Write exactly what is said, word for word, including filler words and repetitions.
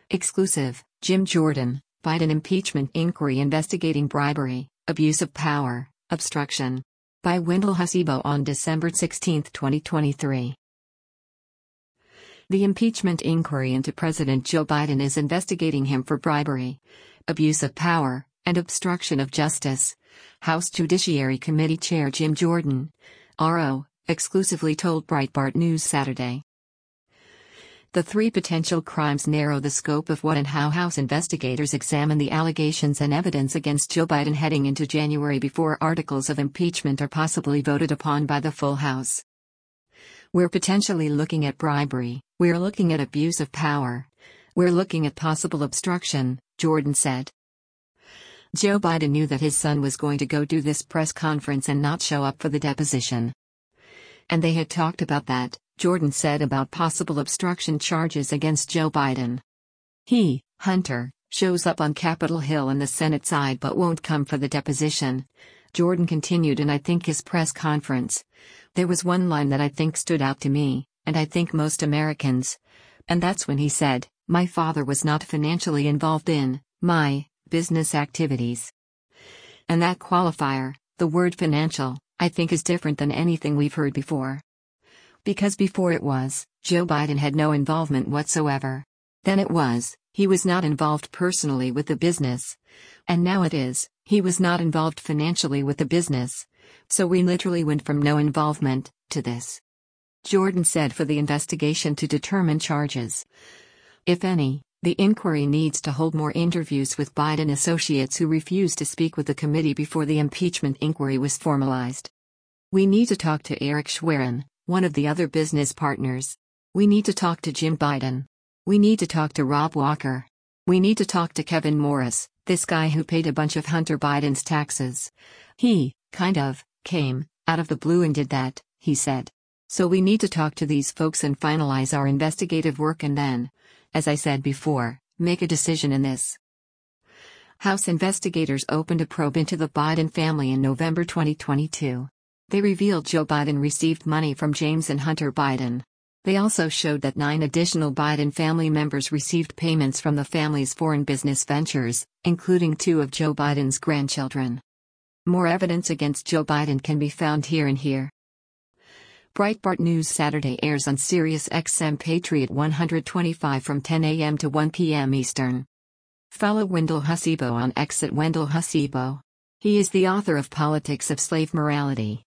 Exclusive, Jim Jordan, Biden impeachment inquiry investigating bribery, abuse of power, obstruction. By Wendell Hasibo on December sixteenth, twenty twenty-three. The impeachment inquiry into President Joe Biden is investigating him for bribery, abuse of power, and obstruction of justice, House Judiciary Committee Chair Jim Jordan, R O, exclusively told Breitbart News Saturday. The three potential crimes narrow the scope of what and how House investigators examine the allegations and evidence against Joe Biden heading into January before articles of impeachment are possibly voted upon by the full House. We're potentially looking at bribery, we're looking at abuse of power, we're looking at possible obstruction, Jordan said. Joe Biden knew that his son was going to go do this press conference and not show up for the deposition. And they had talked about that, Jordan said about possible obstruction charges against Joe Biden. He, Hunter, shows up on Capitol Hill in the Senate side but won't come for the deposition, Jordan continued, and I think his press conference. There was one line that I think stood out to me, and I think most Americans. And that's when he said, "My father was not financially involved in my business activities." And that qualifier, the word financial, I think is different than anything we've heard before. Because before it was, Joe Biden had no involvement whatsoever. Then it was, he was not involved personally with the business. And now it is, he was not involved financially with the business. So we literally went from no involvement to this. Jordan said for the investigation to determine charges, if any, the inquiry needs to hold more interviews with Biden associates who refused to speak with the committee before the impeachment inquiry was formalized. We need to talk to Eric Schwerin, one of the other business partners. We need to talk to Jim Biden. We need to talk to Rob Walker. We need to talk to Kevin Morris, this guy who paid a bunch of Hunter Biden's taxes. He, kind of, came out of the blue and did that, he said. So we need to talk to these folks and finalize our investigative work and then, as I said before, make a decision in this. House investigators opened a probe into the Biden family in November twenty twenty-two. They revealed Joe Biden received money from James and Hunter Biden. They also showed that nine additional Biden family members received payments from the family's foreign business ventures, including two of Joe Biden's grandchildren. More evidence against Joe Biden can be found here and here. Breitbart News Saturday airs on Sirius X M Patriot one twenty-five from ten a m to one p m Eastern. Follow Wendell Hasibo on X at Wendell Hasibo. He is the author of Politics of Slave Morality.